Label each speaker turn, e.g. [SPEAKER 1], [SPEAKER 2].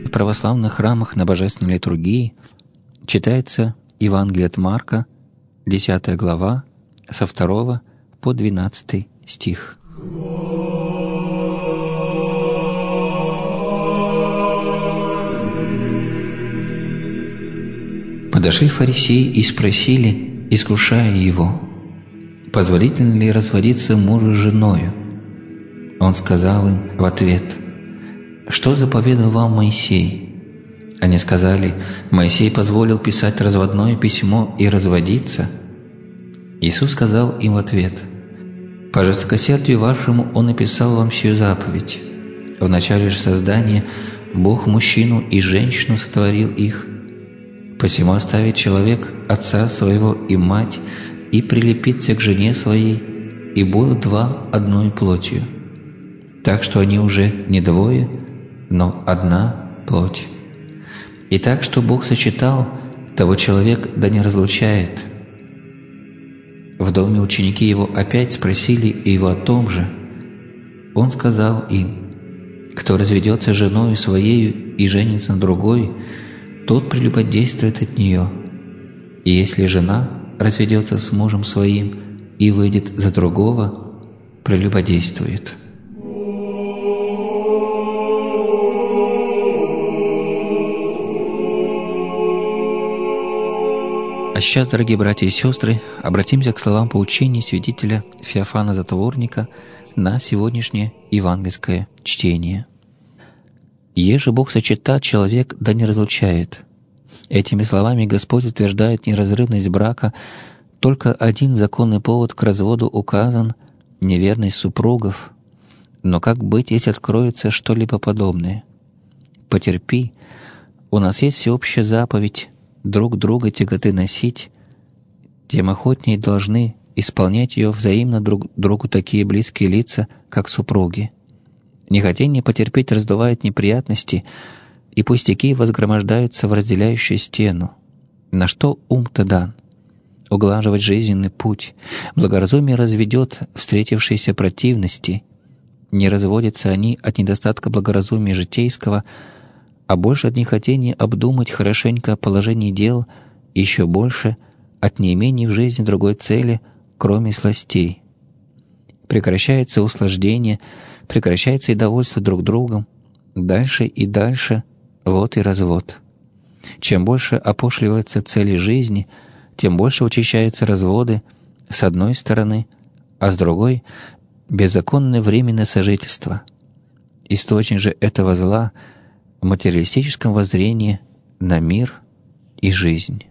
[SPEAKER 1] в православных храмах на божественной литургии читается Евангелие от Марка, 10 глава, со 2 по 12 стих. Подошли фарисеи и спросили, искушая его, позволительно ли разводиться мужу с женою? Он сказал им в ответ: «Что заповедал вам Моисей?» Они сказали: «Моисей позволил писать разводное письмо и разводиться». Иисус сказал им в ответ: «По жестокосердию вашему Он написал вам сию заповедь. В начале же создания Бог мужчину и женщину сотворил их. Посему оставит человек отца своего и мать, и прилепится к жене своей, и будут два одной плотью. Так что они уже не двое, но одна плоть. И так, что Бог сочетал, того человек да не разлучает». В доме ученики его опять спросили его о том же. Он сказал им: «Кто разведется с женою своею и женится на другой, тот прелюбодействует от нее. И если жена разведется с мужем своим и выйдет за другого, прелюбодействует». А сейчас, дорогие братья и сестры, обратимся к словам поучения святителя Феофана Затворника на сегодняшнее евангельское чтение. «Еже Бог сочетает, человек да не разлучает». Этими словами Господь утверждает неразрывность брака. Только один законный повод к разводу указан — неверность супругов. Но как быть, если откроется что-либо подобное? «Потерпи». У нас есть всеобщая заповедь друг друга тяготы носить, тем охотнее должны исполнять ее взаимно друг другу такие близкие лица, как супруги. Нехотение потерпеть раздувает неприятности, и пустяки возгромождаются в разделяющую стену. На что ум-то дан? Углаживать жизненный путь. Благоразумие разведет встретившиеся противности. Не разводятся они от недостатка благоразумия житейского, а больше от нехотения обдумать хорошенько положение дел, еще больше от неимения в жизни другой цели, кроме сластей. Прекращается услаждение, прекращается и довольство друг другом, дальше и дальше, вот и развод. Чем больше опошливаются цели жизни, тем больше учащаются разводы с одной стороны, а с другой — беззаконное временное сожительство. Источник же этого зла — в материалистическом воззрении на мир и жизнь.